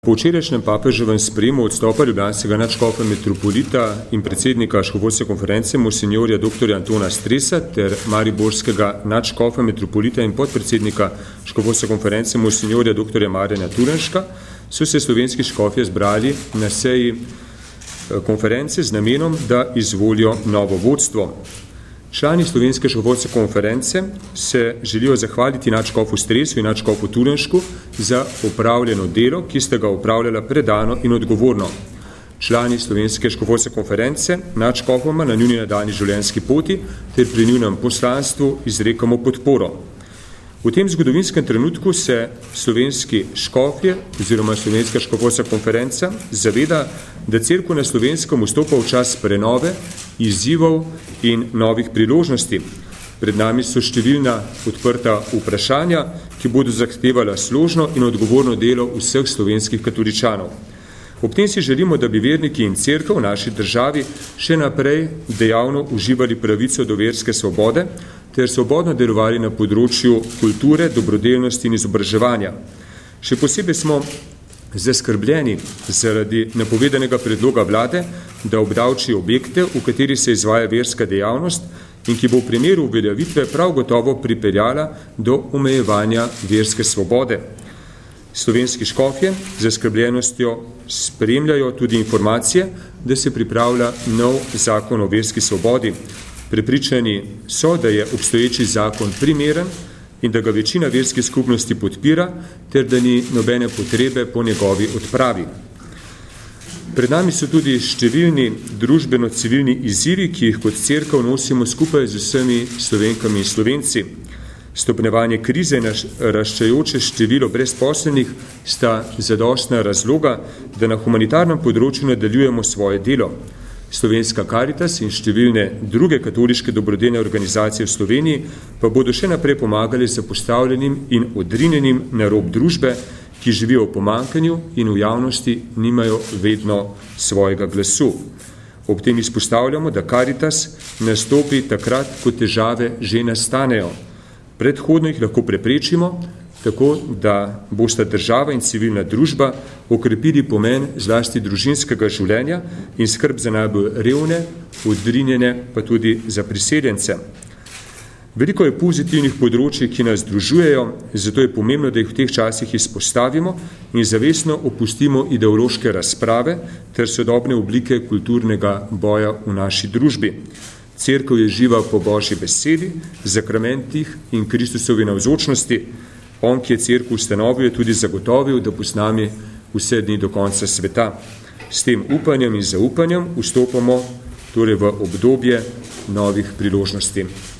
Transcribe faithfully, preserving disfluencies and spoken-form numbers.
Po včerajšnjem papeževem sprejemu odstopa ljubljanskega nadškofa metropolita in predsednika škofovske konference monsinjorja doktorja Antona Stresa ter mariborskega nadškofa metropolita in podpredsednika škofovske konference monsinjorja doktorja Marjana Turenška so se slovenski škofje zbrali na seji konference z namenom, da izvolijo novo vodstvo. Člani slovenske škofovske konference se želijo zahvaliti nadškofu Stresu in nadškofu Turenšku za opravljeno delo, ki sta ga opravljala predano in odgovorno. Člani slovenske škofovske konference nadškofoma na njuni nadaljnji življenjski poti ter pri njunem poslanstvu izrekamo podporo. V tem zgodovinskem trenutku se slovenski škofje oziroma slovenska škofovska konferenca zaveda, da cerkev na Slovenskem vstopa v čas prenove, izzivov in novih priložnosti. Pred nami so številna odprta vprašanja, ki bodo zahtevala složno in odgovorno delo vseh slovenskih katoličanov. Ob tem si želimo, da bi verniki in cerkev v naši državi še naprej dejavno uživali pravico do verske svobode ter svobodno delovali na področju kulture, dobrodelnosti in izobraževanja. Še posebej smo zaskrbljeni zaradi napovedanega predloga vlade, da obdavči objekte, v kateri se izvaja verska dejavnost in ki bo v primeru uveljavitve prav gotovo pripeljala do omejevanja verske svobode. Slovenski škofje z zaskrbljenostjo spremljajo tudi informacije, da se pripravlja nov zakon o verski svobodi. Prepričani so, da je obstoječi zakon primeren in da ga večina verskih skupnosti podpira, ter da ni nobene potrebe po njegovi odpravi. Pred nami so tudi številni družbeno-civilni izzivi, ki jih kot cerkev nosimo skupaj z vsemi Slovenkami in Slovenci. Stopnjevanje krize in raščajoče število brezposelnih sta zadostna razloga, da na humanitarnem področju nadaljujemo svoje delo. Slovenska Karitas in številne druge katoliške dobrodelne organizacije v Sloveniji pa bodo še naprej pomagali zapostavljenim in odrinjenim na rob družbe, ki živijo v pomanjkanju in v javnosti nimajo vedno svojega glasu. Ob tem izpostavljamo, da Karitas nastopi takrat, ko težave že nastanejo. Predhodno jih lahko preprečimo, tako da bosta država in civilna družba okrepili pomen zlasti družinskega življenja in skrb za najbolj revne, odrinjene, pa tudi za priseljence. Veliko je pozitivnih področij, ki nas združujejo, zato je pomembno, da jih v teh časih izpostavimo in zavestno opustimo ideološke razprave ter sodobne oblike kulturnega boja v naši družbi. Cerkev je živa po Božji besedi, zakramentih in Kristusovi navzočnosti. On, ki je cerkev ustanovil, je tudi zagotovil, da bo s nami vse dni do konca sveta. S tem upanjem in zaupanjem vstopamo torej v obdobje novih priložnosti.